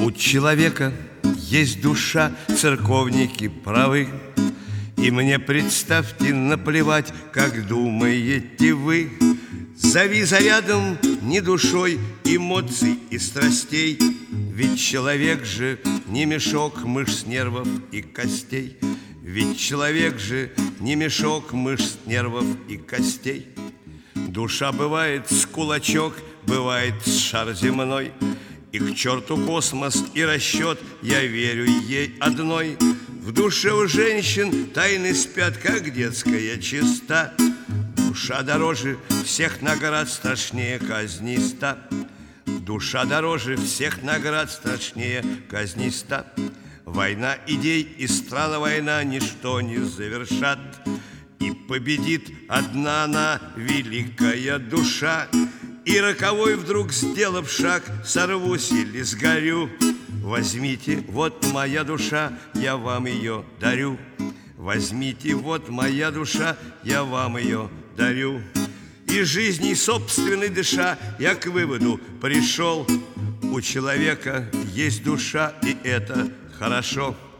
У человека есть душа, церковники правы. И мне, представьте, наплевать, как думаете вы. Зови зарядом не душой эмоций и страстей, ведь человек же не мешок мышц, нервов и костей. Ведь человек же не мешок мышц, нервов и костей. Душа бывает с кулачок, бывает с шар земной, и к черту космос и расчет, я верю ей одной. В душе у женщин тайны спят, как детская чиста. Душа дороже всех наград, страшнее казниста. Душа дороже всех наград, страшнее казниста. Война идей и страна война ничто не завершат, и победит одна она, великая душа. И роковой вдруг, сделав шаг, сорвусь или сгорю. Возьмите, вот моя душа, я вам ее дарю. Возьмите, вот моя душа, я вам ее дарю. И жизней собственной дыша, я к выводу пришел: у человека есть душа, и это хорошо.